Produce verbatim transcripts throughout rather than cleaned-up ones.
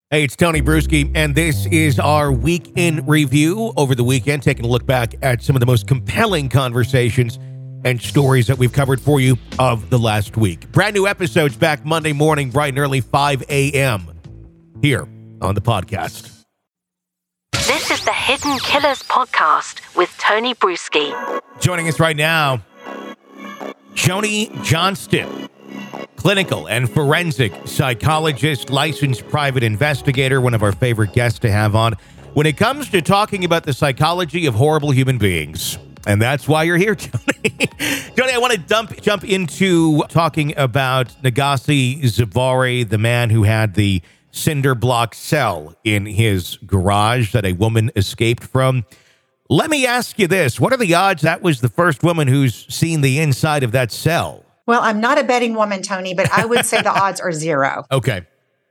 Hey, it's Tony Bruschi, and this is our week in review over the weekend, taking a look back at some of the most compelling conversations and stories that we've covered for you of the last week. Brand new episodes back Monday morning, bright and early, five a.m. here on the podcast. This is the Hidden Killers podcast with Tony Bruschi. Joining us right now, Joni Johnston, clinical and forensic psychologist, licensed private investigator, one of our favorite guests to have on when it comes to talking about the psychology of horrible human beings. And that's why you're here, Joni. Joni, I want to dump, jump into talking about Negasi Zivare, the man who had the cinder block cell in his garage that a woman escaped from. Let me ask you this. What are the odds that was the first woman who's seen the inside of that cell? Well, I'm not a betting woman, Tony, but I would say the odds are zero. Okay.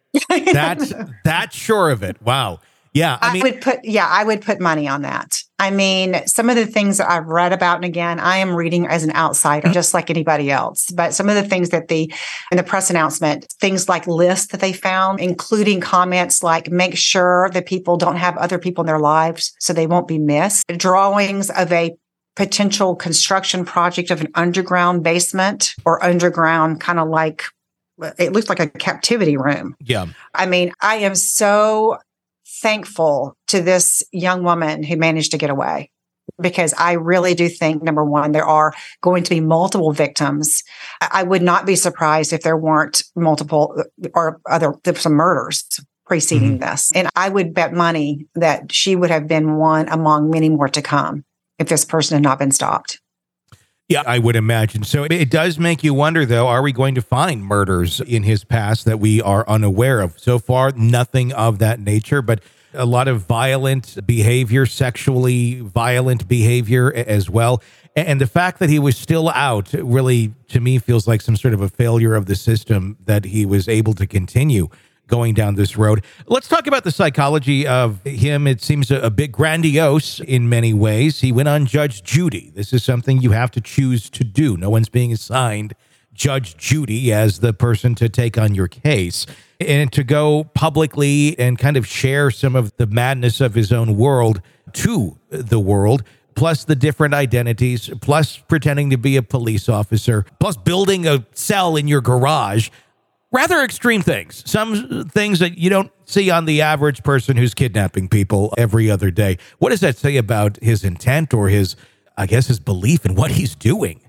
That's, that's sure of it. Wow. Yeah. I, I mean, would put, yeah, I would put money on that. I mean, some of the things that I've read about, and again, I am reading as an outsider, just like anybody else, but some of the things that the, in the press announcement, things like lists that they found, including comments like, make sure that people don't have other people in their lives so they won't be missed. Drawings of a potential construction project of an underground basement or underground kind of like, it looks like a captivity room. Yeah. I mean, I am so thankful to this young woman who managed to get away, because I really do think, number one, there are going to be multiple victims. I would not be surprised if there weren't multiple or other some murders preceding mm-hmm. this. And I would bet money that she would have been one among many more to come if this person had not been stopped. Yeah, I would imagine. So it does make you wonder, though, are we going to find murders in his past that we are unaware of? So far, nothing of that nature, but a lot of violent behavior, sexually violent behavior as well. And the fact that he was still out really, to me, feels like some sort of a failure of the system that he was able to continue going down this road. Let's talk about the psychology of him. It seems a, a bit grandiose in many ways. He went on Judge Judy. This is something you have to choose to do. No one's being assigned Judge Judy as the person to take on your case. And to go publicly and kind of share some of the madness of his own world to the world, plus the different identities, plus pretending to be a police officer, plus building a cell in your garage. Rather extreme things. Some things that you don't see on the average person who's kidnapping people every other day. What does that say about his intent or his, I guess, his belief in what he's doing?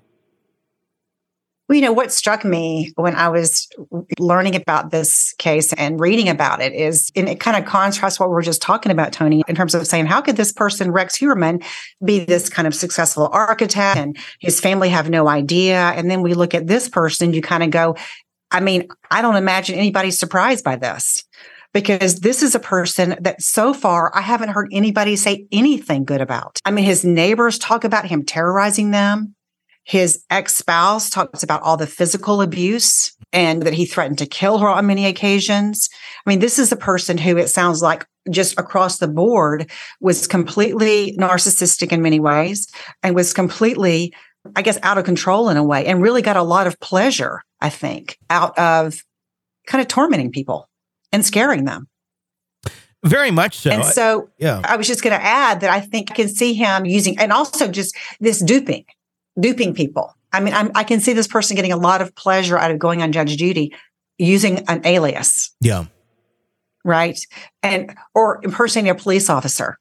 Well, you know, what struck me when I was learning about this case and reading about it is, and it kind of contrasts what we were just talking about, Tony, in terms of saying, how could this person, Rex Heuermann, be this kind of successful architect and his family have no idea? And then we look at this person, you kind of go, I mean, I don't imagine anybody's surprised by this, because this is a person that so far I haven't heard anybody say anything good about. I mean, his neighbors talk about him terrorizing them. His ex-spouse talks about all the physical abuse and that he threatened to kill her on many occasions. I mean, this is a person who, it sounds like, just across the board was completely narcissistic in many ways and was completely, I guess, out of control in a way, and really got a lot of pleasure, I think, out of kind of tormenting people and scaring them. Very much so. And so yeah. I was just going to add that I think I can see him using, and also just this duping, duping people. I mean, I'm, I can see this person getting a lot of pleasure out of going on Judge Judy using an alias. Yeah. Right. And, or impersonating a police officer.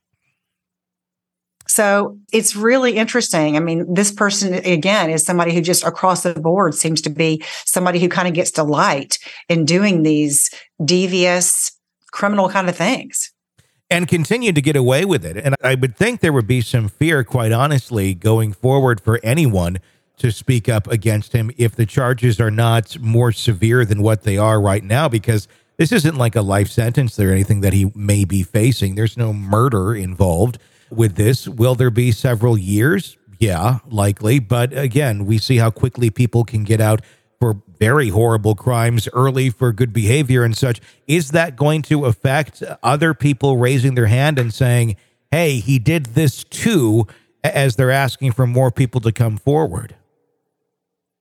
So it's really interesting. I mean, this person, again, is somebody who just across the board seems to be somebody who kind of gets delight in doing these devious, criminal kind of things. And continue to get away with it. And I would think there would be some fear, quite honestly, going forward for anyone to speak up against him if the charges are not more severe than what they are right now, because this isn't like a life sentence or anything that he may be facing. There's no murder involved with this. Will there be several years? Yeah, likely. But again, we see how quickly people can get out for very horrible crimes early for good behavior and such. Is that going to affect other people raising their hand and saying, hey, he did this too, as they're asking for more people to come forward?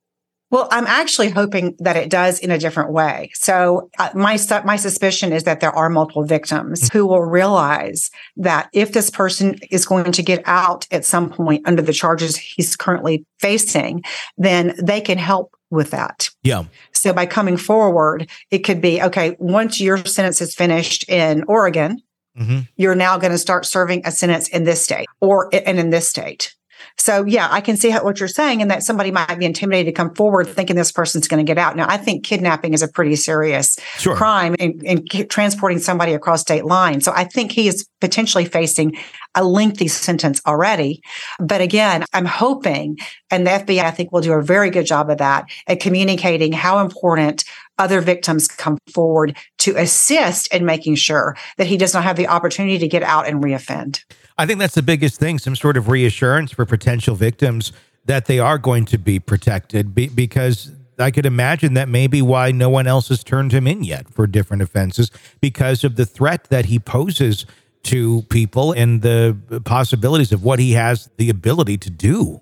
Well, I'm actually hoping that it does in a different way. So uh, my su- my suspicion is that there are multiple victims who will realize that if this person is going to get out at some point under the charges he's currently facing, then they can help with that. Yeah. So by coming forward, it could be, okay, once your sentence is finished in Oregon, mm-hmm. you're now going to start serving a sentence in this state or and in this state. So, yeah, I can see how, what you're saying, and that somebody might be intimidated to come forward thinking this person's going to get out. Now, I think kidnapping is a pretty serious sure. crime and, and transporting somebody across state lines. So I think he is potentially facing a lengthy sentence already. But again, I'm hoping, and the F B I, I think, will do a very good job of that, at communicating how important other victims come forward to assist in making sure that he does not have the opportunity to get out and reoffend. I think that's the biggest thing, some sort of reassurance for potential victims that they are going to be protected, be, because I could imagine that may be why no one else has turned him in yet for different offenses, because of the threat that he poses to people and the possibilities of what he has the ability to do.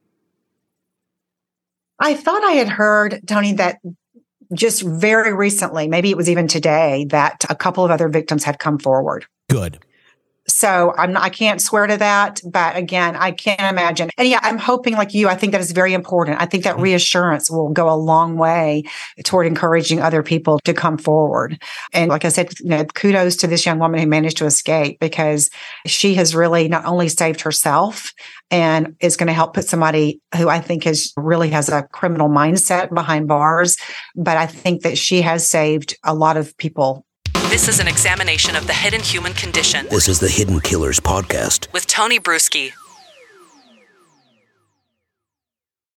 I thought I had heard, Tony, that just very recently, maybe it was even today, that a couple of other victims had come forward. Good. So I'm not, I can't swear to that, but again, I can't imagine. And yeah, I'm hoping, like you, I think that is very important. I think that reassurance will go a long way toward encouraging other people to come forward. And like I said, you know, kudos to this young woman who managed to escape, because she has really not only saved herself and is going to help put somebody who I think is really has a criminal mindset behind bars, but I think that she has saved a lot of people. This is an examination of the hidden human condition. This is the Hidden Killers Podcast with Tony Brueski.